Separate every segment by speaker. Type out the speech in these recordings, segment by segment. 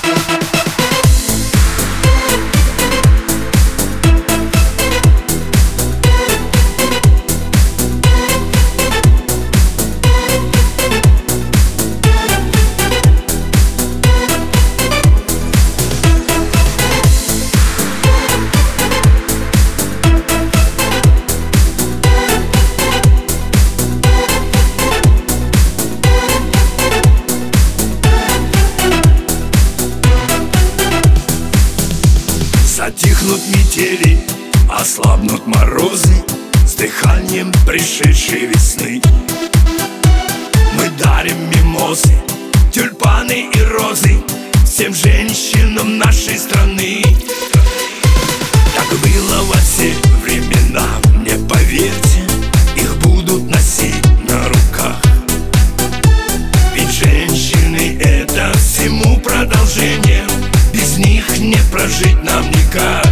Speaker 1: Затихнут метели, ослабнут морозы с дыханием пришедшей весны. Мы дарим мимозы, тюльпаны и розы всем женщинам нашей страны. Так было во все времена, мне поверьте, их будут носить на руках. Ведь женщины — это всему продолжение, без них не прожить нам никак.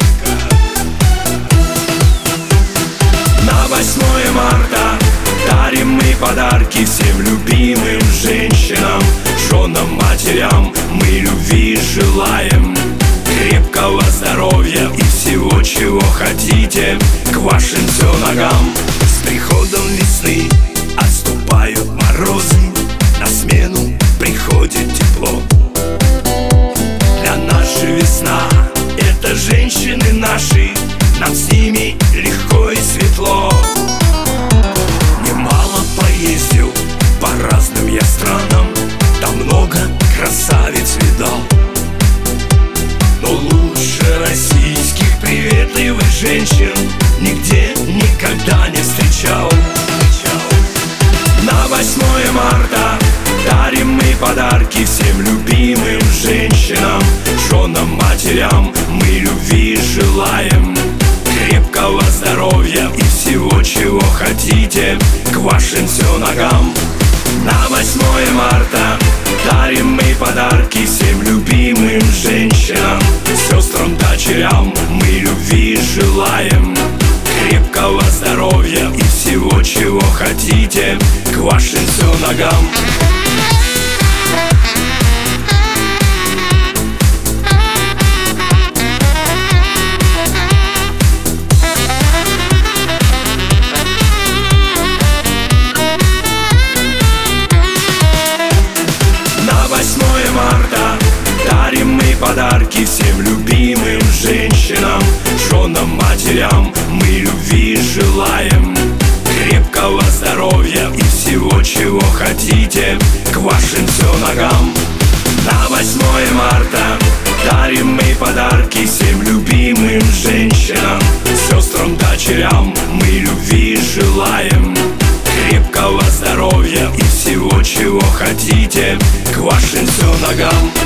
Speaker 1: На 8 марта дарим мы подарки всем любимым женщинам, женам, матерям. Мы любви желаем, крепкого здоровья и всего, чего хотите, к вашим все ногам. С приходом весны отступают морозы, на смену приходит тепло. Для нас же весна — это женщины наши, нам с ними легко и светло. Немало поездил по разным я странам, там много красавиц видал. Но лучше российских приветливых женщин нигде никогда не встречал. На 8 марта дарим мы подарки всем любимым женщинам, женам, матерям. Мы любви желаем, крепкого здоровья и всего, чего хотите, к вашим все ногам. На 8 марта дарим мы подарки всем любимым женщинам, сестрам, дочерям. Мы любви желаем, крепкого здоровья и всего, чего хотите, к вашим все ногам. На 8 марта дарим мы подарки всем любимым женщинам, женам, матерям. Мы любви желаем, крепкого здоровья и всего, чего хотите, к вашим все ногам. На 8 марта дарим мы подарки всем любимым женщинам, сестрам, дочерям. Мы любви желаем, крепкого здоровья и всего, чего хотите, к вашим все ногам.